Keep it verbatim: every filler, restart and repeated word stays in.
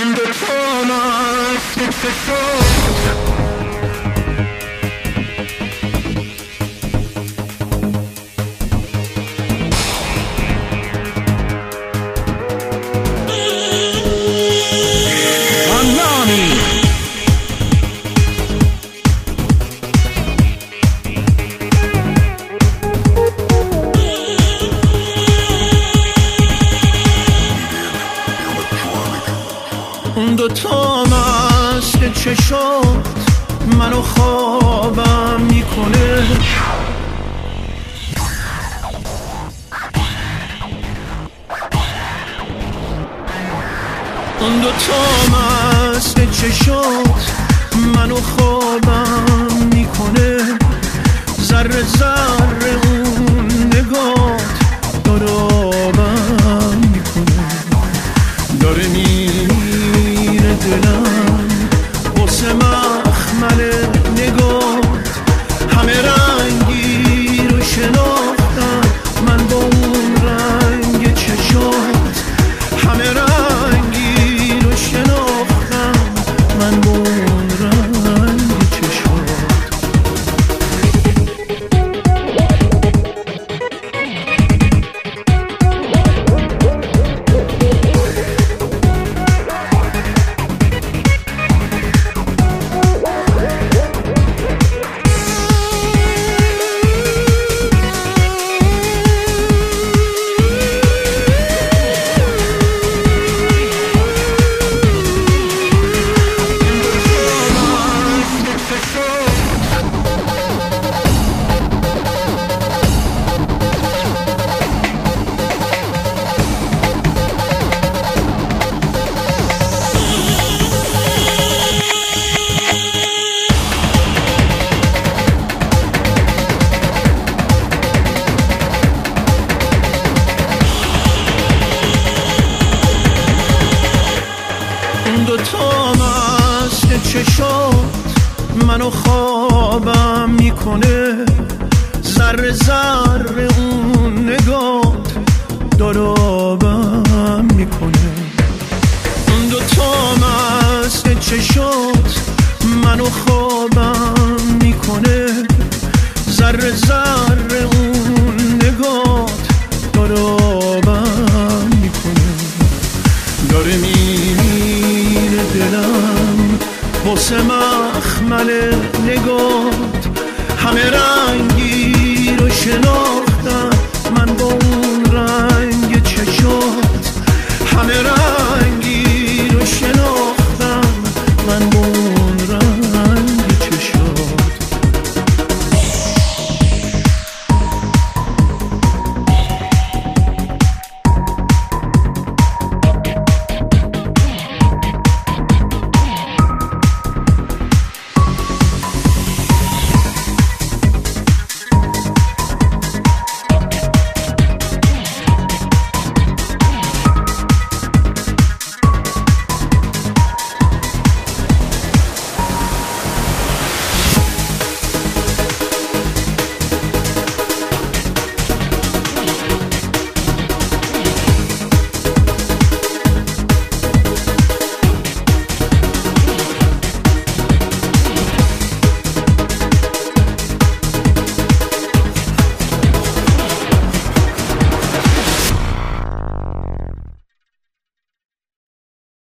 اون دوتا مست چشات منو خوابم میکنه. اون دوتا مست چشات منو خوابم میکنه. ذره ذره اون نگات داره آبم میکنه. داره میره دلم واسه مخمل نگات. همه رنگی رو شناختم من با اون رنگ چشات. همه رنگی رو شناختم من با اون رنگ چشات. دوتا مست چشات منو خوابم میکنه. ذره ذره اون نگات داره آبم میکنه. اون دوتا مست چشات منو خوابم میکنه. ذره ذره اون نگات داره آبم میکنه. داره میره دلم واسه مخمل نگات. همه رنگی رو شناختم